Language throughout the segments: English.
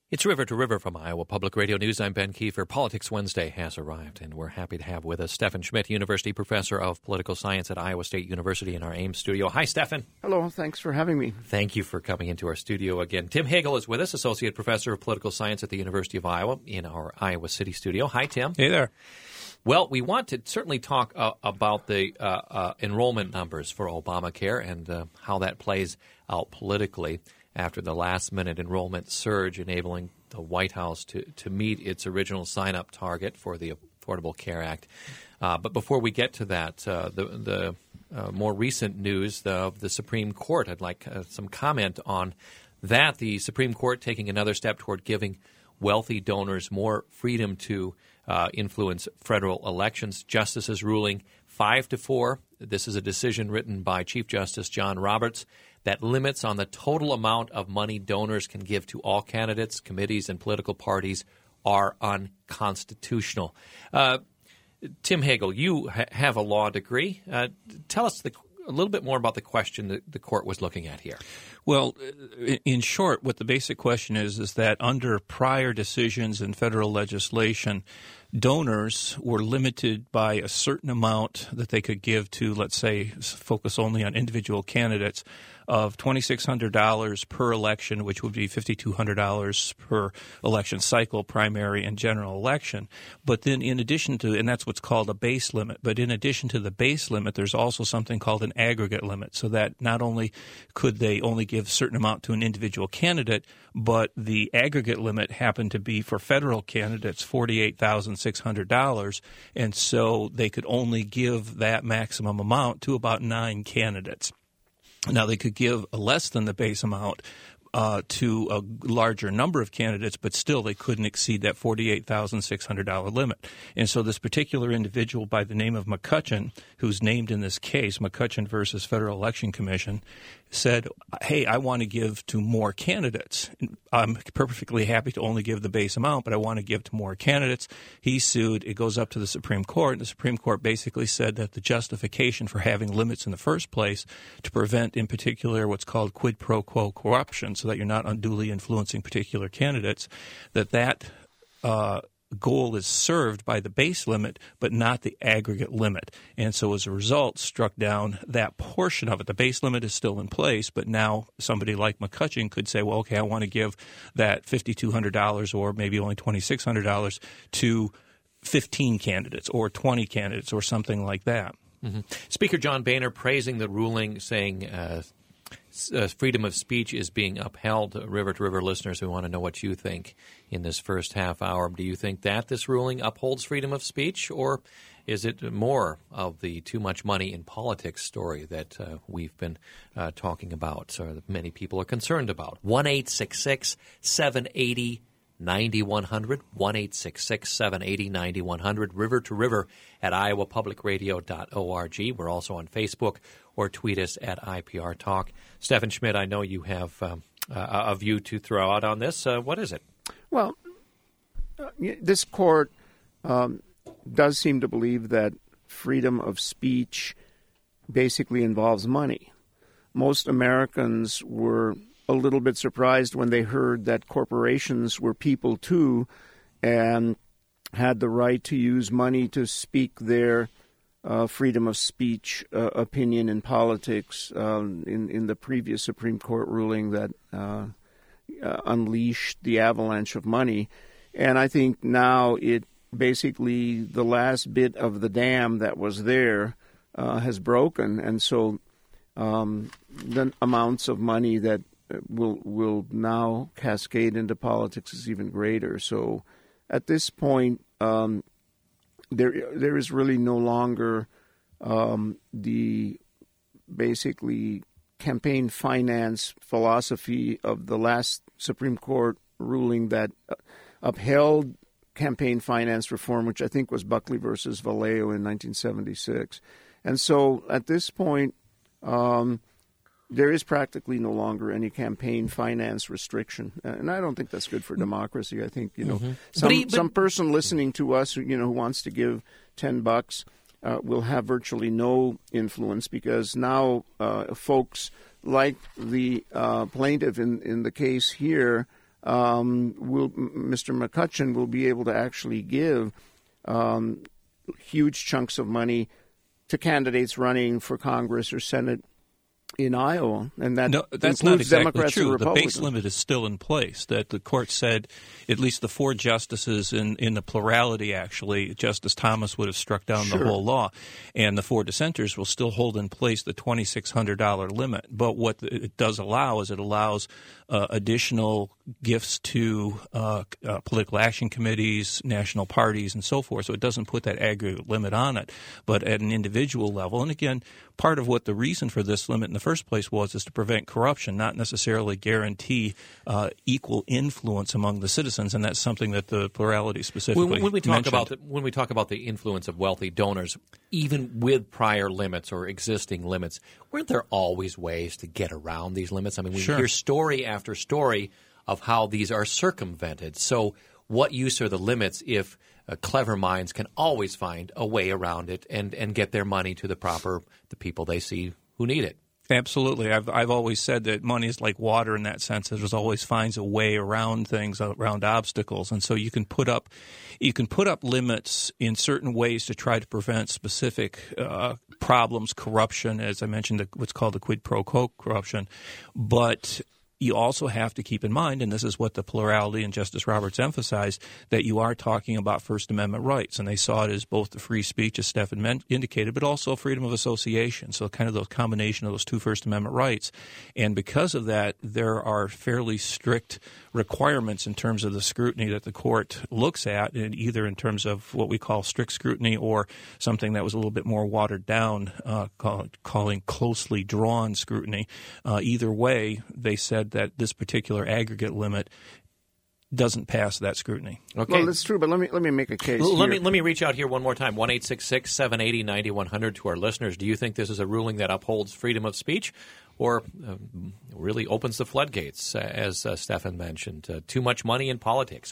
It's River to River from Iowa Public Radio News. I'm Ben Kiefer. Politics Wednesday has arrived, and we're happy to have with us Stephan Schmidt, University Professor of Political Science at Iowa State University in our Ames studio. Hi, Stephan. Hello. Thanks for having me. Thank you for coming into our studio again. Tim Hagel is with us, Associate Professor of Political Science at the University of Iowa in our Iowa City studio. Hi, Tim. Hey there. Well, we want to certainly talk about the enrollment numbers for Obamacare and how that plays out politically after the last-minute enrollment surge, enabling the White House to meet its original sign-up target for the Affordable Care Act. But before we get to that, the more recent news of the Supreme Court, I'd like some comment on that. The Supreme Court taking another step toward giving wealthy donors more freedom to influence federal elections. Justices ruling 5-4. This is a decision written by Chief Justice John Roberts that limits on the total amount of money donors can give to all candidates, committees, and political parties are unconstitutional. Tim Hagel, you have a law degree. Tell us a little bit more about the question that the court was looking at here. Well, in short, what the basic question is that under prior decisions in federal legislation, donors were limited by a certain amount that they could give to, let's say, focus only on individual candidates, of $2,600 per election, which would be $5,200 per election cycle, primary and general election. But then in addition to, and that's what's called a base limit, but in addition to the base limit, there's also something called an aggregate limit, so that not only could they only give a certain amount to an individual candidate, but the aggregate limit happened to be for federal candidates $48,600, and so they could only give that maximum amount to about 9 candidates. Now, they could give less than the base amount to a larger number of candidates, but still they couldn't exceed that $48,600 limit. And so this particular individual by the name of McCutcheon, who's named in this case, McCutcheon versus Federal Election Commission, said, hey, I want to give to more candidates. I'm perfectly happy to only give the base amount, but I want to give to more candidates. He sued. It goes up to the Supreme Court, and the Supreme Court basically said that the justification for having limits in the first place to prevent, in particular, what's called quid pro quo corruption, so that you're not unduly influencing particular candidates, that goal is served by the base limit, but not the aggregate limit. And so as a result, struck down that portion of it. The base limit is still in place, but now somebody like McCutcheon could say, well, okay, I want to give that $5,200 or maybe only $2,600 to 15 candidates or 20 candidates or something like that. Mm-hmm. Speaker John Boehner praising the ruling, saying freedom of speech is being upheld. River to River listeners, we want to know what you think in this first half hour. Do you think that this ruling upholds freedom of speech, or is it more of the too much money in politics story that we've been talking about, or that many people are concerned about? 1-866-780-9100, 1-866-780-9100, River to River at iowapublicradio.org. We're also on Facebook, or tweet us at IPR Talk. Stephan Schmidt, I know you have a view to throw out on this. What is it? Well, this court does seem to believe that freedom of speech basically involves money. Most Americans were a little bit surprised when they heard that corporations were people too and had the right to use money to speak their freedom of speech opinion in politics in the previous Supreme Court ruling that unleashed the avalanche of money. And I think now it basically, the last bit of the dam that was there has broken. And so the amounts of money that will now cascade into politics is even greater. So at this point, there is really no longer the basically campaign finance philosophy of the last Supreme Court ruling that upheld campaign finance reform, which I think was Buckley versus Vallejo in 1976. And so at this point, there is practically no longer any campaign finance restriction, and I don't think that's good for democracy. I think some person listening to us, who wants to give $10 will have virtually no influence, because now folks like the plaintiff in the case here Mr. McCutcheon will be able to actually give huge chunks of money to candidates running for Congress or Senate in Iowa, and that's includes not exactly Democrats true. and Republicans. The base limit is still in place. That the court said, at least the 4 justices in the plurality, actually, Justice Thomas would have struck down the whole law, and the 4 dissenters will still hold in place the $2,600 limit. But what it does allow is it allows additional gifts to political action committees, national parties, and so forth. So it doesn't put that aggregate limit on it, but at an individual level. And again, part of what the reason for this limit in the first place is to prevent corruption, not necessarily guarantee equal influence among the citizens, and that's something that the plurality specifically when we talk mentioned. when we talk about the influence of wealthy donors, even with prior limits or existing limits, weren't there always ways to get around these limits? I mean, we hear story after story of how these are circumvented. So what use are the limits if clever minds can always find a way around it and get their money to the people they see who need it? Absolutely. I've always said that money is like water in that sense. It always finds a way around things, around obstacles. And so you can put up limits in certain ways to try to prevent specific problems, corruption, as I mentioned, what's called the quid pro quo corruption. But you also have to keep in mind, and this is what the plurality and Justice Roberts emphasized, that you are talking about First Amendment rights. And they saw it as both the free speech, as Stephan indicated, but also freedom of association. So kind of the combination of those 2 First Amendment rights. And because of that, there are fairly strict requirements in terms of the scrutiny that the court looks at, and either in terms of what we call strict scrutiny or something that was a little bit more watered down, calling closely drawn scrutiny. Either way, they said that this particular aggregate limit doesn't pass that scrutiny. Okay. Well, that's true, but let me make a case. Let me reach out here one more time. 1-866-780-9100 to our listeners. Do you think this is a ruling that upholds freedom of speech, or really opens the floodgates, as Stephan mentioned? Too much money in politics.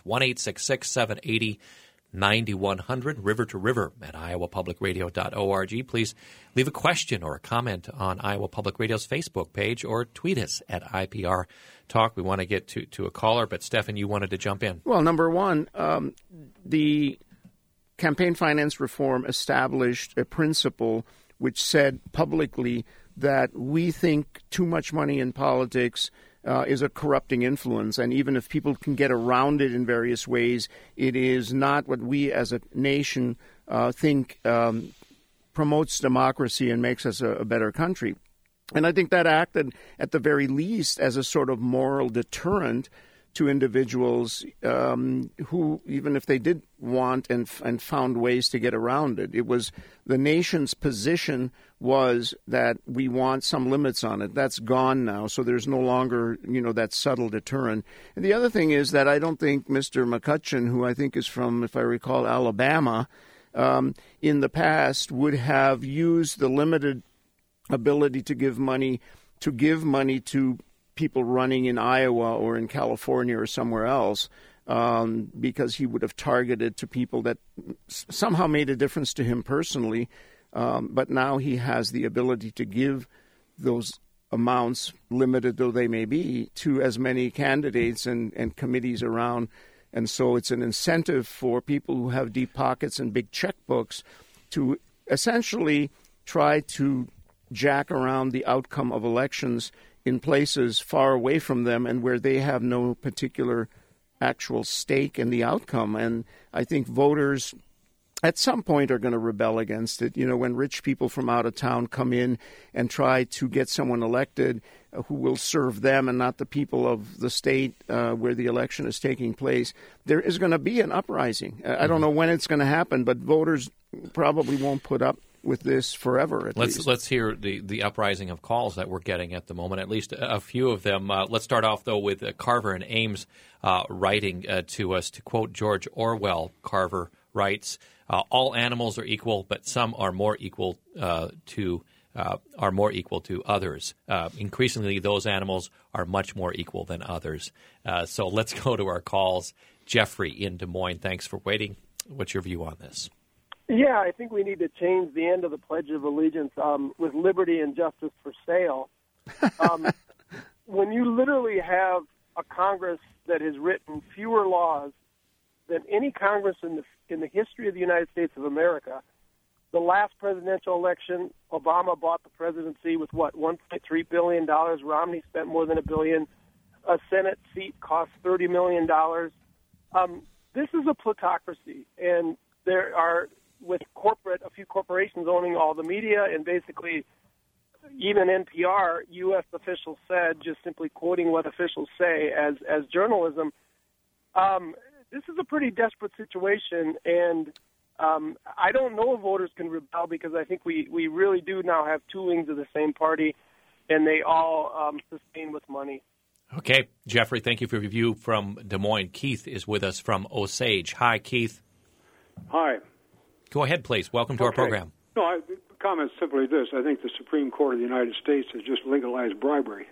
1-866-780-9100, river to river at iowapublicradio.org. Please leave a question or a comment on Iowa Public Radio's Facebook page, or tweet us at IPR Talk. We want to get to a caller, but Stephan, you wanted to jump in. Well, number one, the campaign finance reform established a principle which said publicly that we think too much money in politics is a corrupting influence, and even if people can get around it in various ways, it is not what we as a nation think promotes democracy and makes us a better country. And I think that acted, at the very least, as a sort of moral deterrent to individuals who, even if they did want and found ways to get around it, it was the nation's position was that we want some limits on it. That's gone now, so there's no longer, that subtle deterrent. And the other thing is that I don't think Mr. McCutcheon, who I think is from, if I recall, Alabama, in the past would have used the limited ability to give money to people running in Iowa or in California or somewhere else, because he would have targeted to people that somehow made a difference to him personally. But now he has the ability to give those amounts, limited though they may be, to as many candidates and committees around. And so it's an incentive for people who have deep pockets and big checkbooks to essentially try to jack around the outcome of elections in places far away from them and where they have no particular actual stake in the outcome. And I think voters at some point are going to rebel against it. When rich people from out of town come in and try to get someone elected who will serve them and not the people of the state where the election is taking place, there is going to be an uprising. I don't know when it's going to happen, but voters probably won't put up with this forever, at least. Let's hear the uprising of calls that we're getting at the moment, at least a few of them. Let's start off, though, with Carver and Ames writing to us. To quote George Orwell, Carver writes, all animals are equal, but some are more equal to others. Increasingly, those animals are much more equal than others. So let's go to our calls. Jeffrey in Des Moines, thanks for waiting. What's your view on this? Yeah, I think we need to change the end of the Pledge of Allegiance with liberty and justice for sale. When you literally have a Congress that has written fewer laws than any Congress in the history of the United States of America. The last presidential election, Obama bought the presidency with $1.3 billion. Romney spent more than $1 billion. A Senate seat cost $30 million. This is a plutocracy, and there are, with a few corporations owning all the media, and basically even NPR, U.S. officials said, just simply quoting what officials say as journalism, this is a pretty desperate situation, and I don't know if voters can rebel, because I think we really do now have two wings of the same party, and they all sustain with money. Okay, Jeffrey, thank you for your view from Des Moines. Keith is with us from Osage. Hi, Keith. Hi. Go ahead, please. Welcome to our program. No, the comment is simply this. I think the Supreme Court of the United States has just legalized bribery.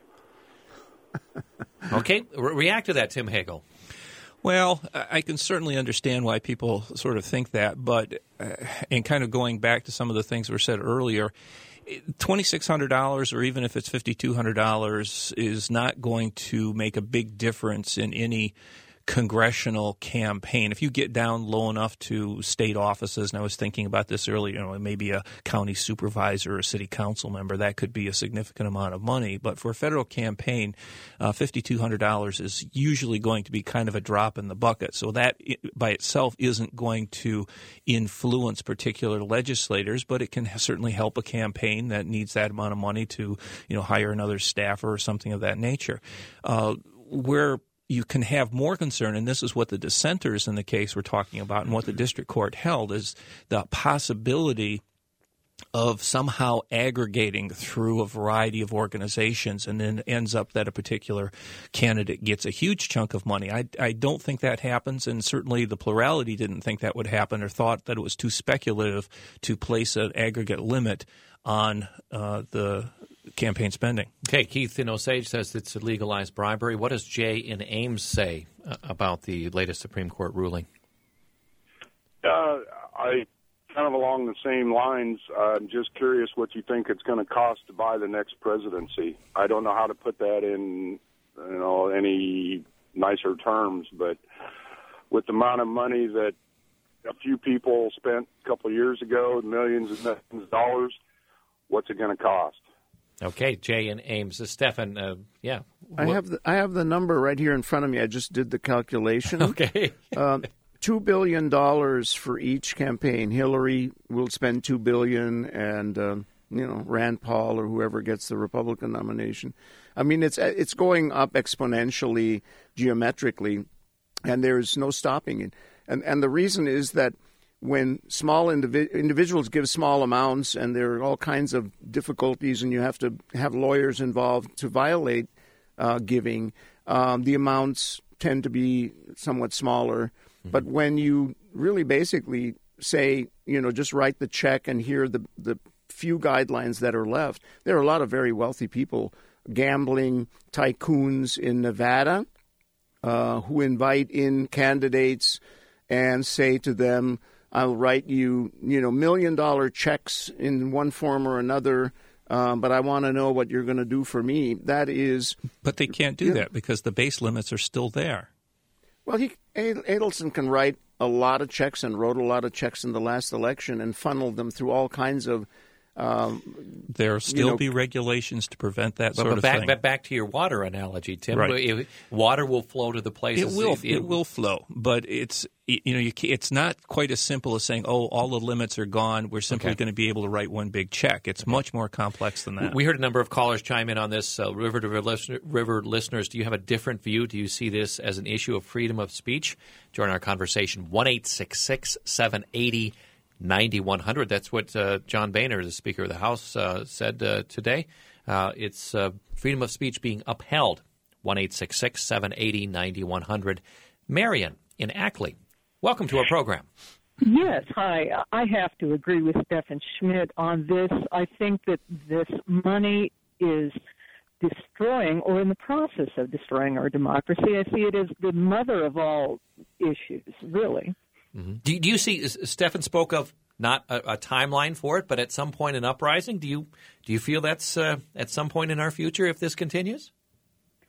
Okay, react to that, Tim Hagel. Well, I can certainly understand why people sort of think that, but and kind of going back to some of the things were said earlier, $2,600 or even if it's $5,200 is not going to make a big difference in any congressional campaign. If you get down low enough to state offices, and I was thinking about this earlier, maybe a county supervisor or a city council member, that could be a significant amount of money. But for a federal campaign, $5,200 is usually going to be kind of a drop in the bucket. So that by itself isn't going to influence particular legislators, but it can certainly help a campaign that needs that amount of money to, hire another staffer or something of that nature. Where you can have more concern, and this is what the dissenters in the case were talking about and what the district court held, is the possibility of somehow aggregating through a variety of organizations, and then ends up that a particular candidate gets a huge chunk of money. I don't think that happens, and certainly the plurality didn't think that would happen or thought that it was too speculative to place an aggregate limit on the campaign spending. Okay, Keith in Osage says it's a legalized bribery. What does Jay in Ames say about the latest Supreme Court ruling? I kind of along the same lines. I'm just curious what you think it's going to cost to buy the next presidency. I don't know how to put that in, any nicer terms, but with the amount of money that a few people spent a couple of years ago, millions and millions of dollars, what's it going to cost? Okay, Jay and Ames. Stefan, yeah. I have the number right here in front of me. I just did the calculation. Okay. $2 billion for each campaign. Hillary will spend $2 billion, and Rand Paul or whoever gets the Republican nomination. I mean, it's going up exponentially, geometrically, and there's no stopping it. And the reason is that when small individuals give small amounts, and there are all kinds of difficulties, and you have to have lawyers involved to violate giving, the amounts tend to be somewhat smaller. Mm-hmm. But when you really basically say, just write the check and here are the few guidelines that are left, there are a lot of very wealthy people, gambling tycoons in Nevada, who invite in candidates and say to them, I'll write you, $1 million checks in one form or another, but I want to know what you're going to do for me. That is... But they can't do that because the base limits are still there. Well, Adelson can write a lot of checks and wrote a lot of checks in the last election and funneled them through all kinds of... There'll still be regulations to prevent that sort of thing. But back to your water analogy, Tim. Right. Water will flow to the places. It will flow, but it's not quite as simple as saying, all the limits are gone. We're simply going to be able to write one big check. It's much more complex than that. We heard a number of callers chime in on this. River to River listeners, do you have a different view? Do you see this as an issue of freedom of speech? Join our conversation. 1-866-780-9100. That's what John Boehner, the Speaker of the House, said today. It's freedom of speech being upheld. 1-866-780-9100. Marion in Ackley, welcome to our program. Yes, hi. I have to agree with Stefan Schmidt on this. I think that this money is destroying or in the process of destroying our democracy. I see it as the mother of all issues, really. Mm-hmm. Do you see, Stefan spoke of not a timeline for it, but at some point an uprising? Do you feel that's at some point in our future if this continues?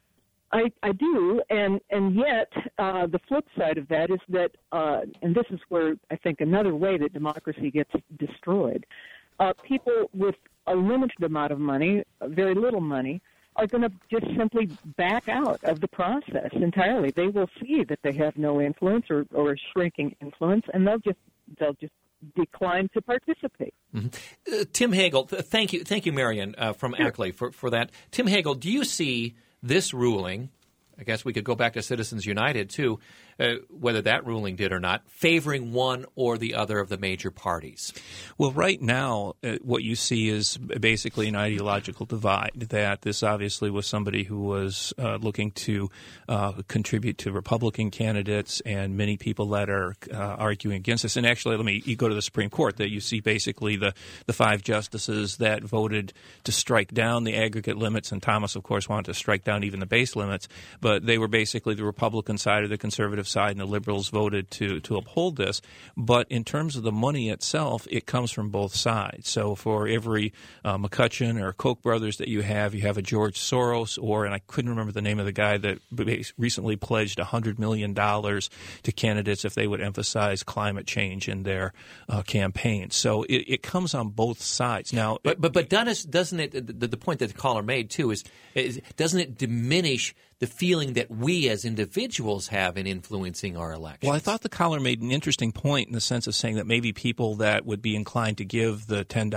I do, and yet the flip side of that is that, and this is where I think another way that democracy gets destroyed, people with a limited amount of money, very little money, are going to just simply back out of the process entirely. They will see that they have no influence or a shrinking influence, and they'll just decline to participate. Mm-hmm. Tim Hagel, thank you, Marion, from Ackley for that. Tim Hagel, do you see this ruling? I guess we could go back to Citizens United, too, whether that ruling did or not, favoring one or the other of the major parties. Well, right now, what you see is basically an ideological divide, that this obviously was somebody who was looking to contribute to Republican candidates, and many people that are arguing against this. And actually, you go to the Supreme Court, that you see basically the 5 justices that voted to strike down the aggregate limits, and Thomas, of course, wanted to strike down even the base limits, but they were basically the Republican side or the conservative side, and the liberals voted to uphold this. But in terms of the money itself, it comes from both sides. So for every McCutcheon or Koch brothers that you have a George Soros, and I couldn't remember the name of the guy that recently pledged $100 million to candidates if they would emphasize climate change in their campaign. So it comes on both sides. Now, but doesn't it? The point that the caller made too is doesn't it diminish the feeling that we as individuals have in influencing our elections? Well, I thought the caller made an interesting point in the sense of saying that maybe people that would be inclined to give the $10,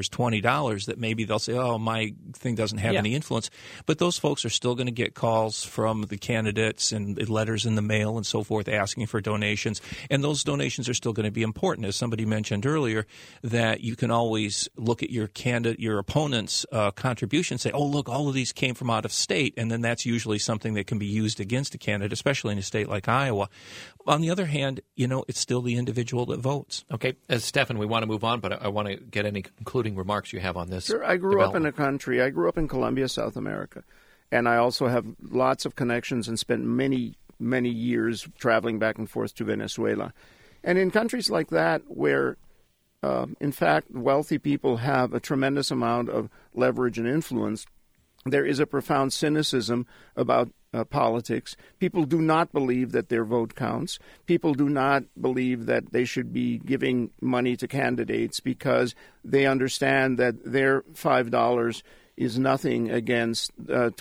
$20, that maybe they'll say, oh, my thing doesn't have any influence. But those folks are still going to get calls from the candidates and letters in the mail and so forth asking for donations. And those donations are still going to be important. As somebody mentioned earlier, that you can always look at your opponent's contribution and say, oh, look, all of these came from out of state. And then that's usually something that can be used against a candidate, especially in a state like Iowa. On the other hand, it's still the individual that votes. Okay. Stefan, we want to move on, but I want to get any concluding remarks you have on this. Sure. I grew up in a country. I grew up in Colombia, South America, and I also have lots of connections and spent many, many years traveling back and forth to Venezuela. And in countries like that where, in fact, wealthy people have a tremendous amount of leverage and influence, there is a profound cynicism about politics. People do not believe that their vote counts. People do not believe that they should be giving money to candidates because they understand that their $5 is nothing against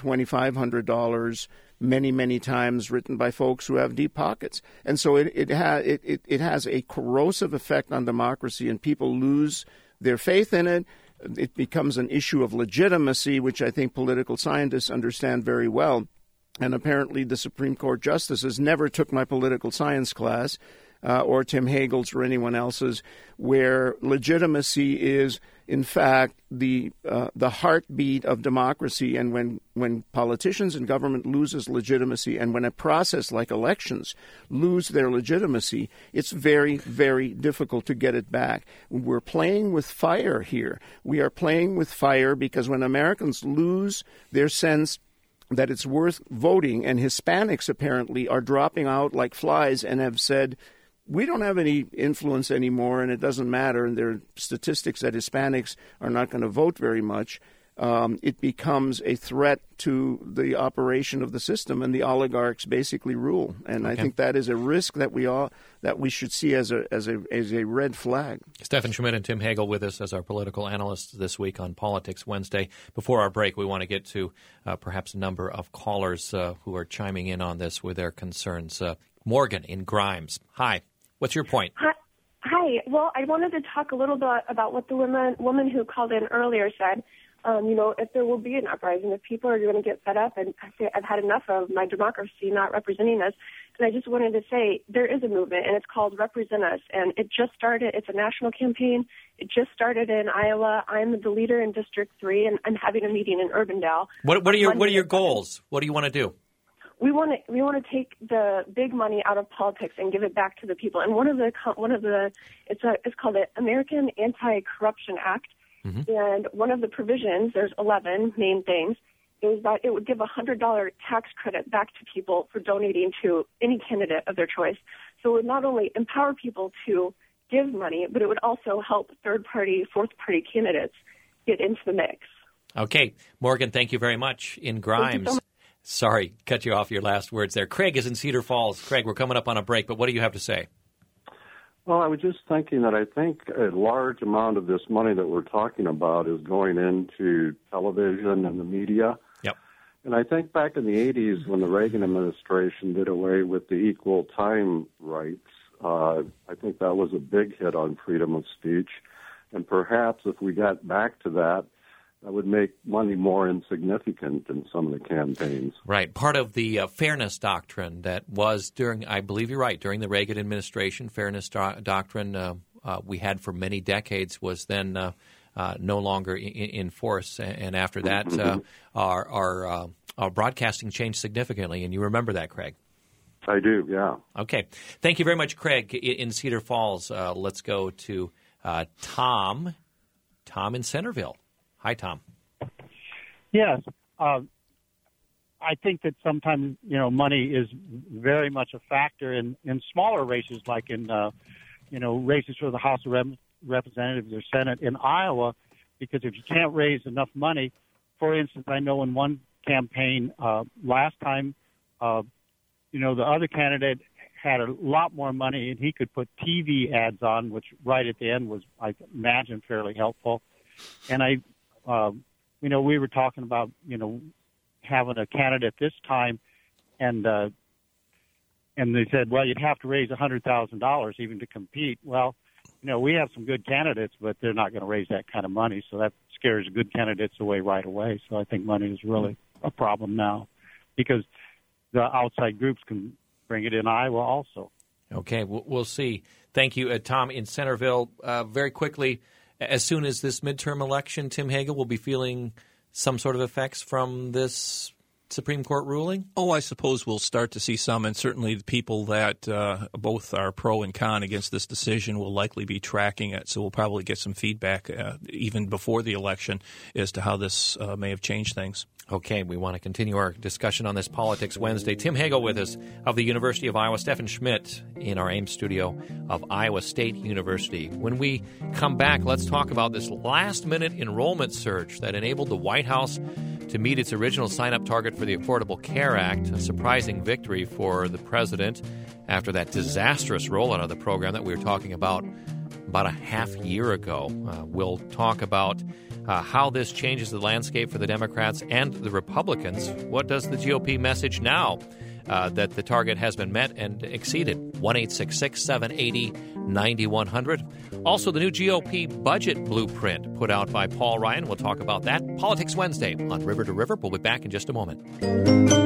$2,500 many, many times written by folks who have deep pockets. And so it has a corrosive effect on democracy, and people lose their faith in it. It becomes an issue of legitimacy, which I think political scientists understand very well. And apparently the Supreme Court justices never took my political science class or Tim Hagel's or anyone else's, where legitimacy is, in fact, the heartbeat of democracy. And when politicians and government loses legitimacy, and when a process like elections lose their legitimacy, it's very, very difficult to get it back. We're playing with fire here. We are playing with fire because when Americans lose their sense that it's worth voting, and Hispanics apparently are dropping out like flies and have said, we don't have any influence anymore, and it doesn't matter, and there are statistics that Hispanics are not going to vote very much, it becomes a threat to the operation of the system, and the oligarchs basically rule. And I think that is a risk that we should see as a red flag. Stefan Schmidt and Tim Hagel with us as our political analysts this week on Politics Wednesday. Before our break, we want to get to perhaps a number of callers who are chiming in on this with their concerns. Morgan in Grimes. Hi. What's your point? Hi. Well, I wanted to talk a little bit about what the woman who called in earlier said. If there will be an uprising, if people are going to get fed up and say, I've had enough of my democracy not representing us. And I just wanted to say there is a movement, and it's called Represent Us. And it just started. It's a national campaign. It just started in Iowa. I'm the leader in District 3, and I'm having a meeting in Urbandale. What are your goals? What do you want to do? We want to take the big money out of politics and give it back to the people. And it's called the American Anti-Corruption Act. Mm-hmm. And one of the provisions, there's 11 main things, is that it would give a $100 tax credit back to people for donating to any candidate of their choice. So it would not only empower people to give money, but it would also help third-party, fourth-party candidates get into the mix. Okay. Morgan, thank you very much. In Grimes. Sorry, cut you off your last words there. Craig is in Cedar Falls. Craig, we're coming up on a break, but what do you have to say? Well, I was just thinking that I think a large amount of this money that we're talking about is going into television and the media. Yep. And I think back in the 80s when the Reagan administration did away with the equal time rights, I think that was a big hit on freedom of speech. And perhaps if we got back to that, that would make money more insignificant in some of the campaigns. Right. Part of the fairness doctrine that was during, I believe you're right, during the Reagan administration, fairness doctrine we had for many decades was then no longer in force. And after that, our broadcasting changed significantly. And you remember that, Craig? I do, yeah. Okay. Thank you very much, Craig, in Cedar Falls. Let's go to Tom. Tom in Centerville. Hi, Tom. Yes. I think that sometimes, money is very much a factor in smaller races, like in, races for the House of Representatives or Senate in Iowa, because if you can't raise enough money, for instance, I know in one campaign last time, the other candidate had a lot more money and he could put TV ads on, which right at the end was, I imagine, fairly helpful. And we were talking about, having a candidate this time, and they said, well, you'd have to raise $100,000 even to compete. Well, we have some good candidates, but they're not going to raise that kind of money, so that scares good candidates away right away. So I think money is really a problem now because the outside groups can bring it in Iowa also. Okay, we'll see. Thank you, Tom in Centerville. Very quickly, as soon as this midterm election, Tim Hagel will be feeling some sort of effects from this Supreme Court ruling? Oh, I suppose we'll start to see some, and certainly the people that both are pro and con against this decision will likely be tracking it, so we'll probably get some feedback even before the election as to how this may have changed things. Okay, we want to continue our discussion on this Politics Wednesday. Tim Hagel with us of the University of Iowa, Stephen Schmidt in our Ames studio of Iowa State University. When we come back, let's talk about this last-minute enrollment surge that enabled the White House to meet its original sign-up target for the Affordable Care Act, a surprising victory for the president after that disastrous rollout of the program that we were talking about a half year ago. We'll talk about how this changes the landscape for the Democrats and the Republicans. What does the GOP message now that the target has been met and exceeded? 1-866-780-9100. Also, the new GOP budget blueprint put out by Paul Ryan. We'll talk about that. Politics Wednesday on River to River. We'll be back in just a moment.